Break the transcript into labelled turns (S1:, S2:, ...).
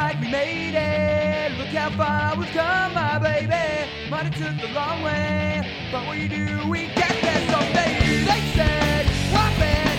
S1: like we made it. Look how far we've come, my baby. Might have took the long way, but what you do, we get there someday. They said, what bad?